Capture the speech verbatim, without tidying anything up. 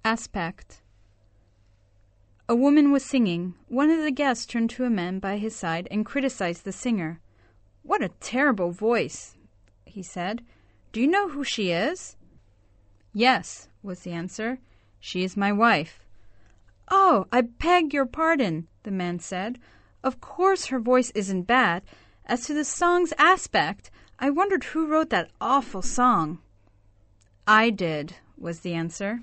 Aspect. A woman was singing. One of the guests turned to a man by his side and criticized the singer. "What a terrible voice," he said. "Do you know who she is?" "Yes," was the answer. "She is my wife." "Oh, I beg your pardon," the man said. "Of course her voice isn't bad. As to the song's aspect, I wondered who wrote that awful song." "I did," was the answer.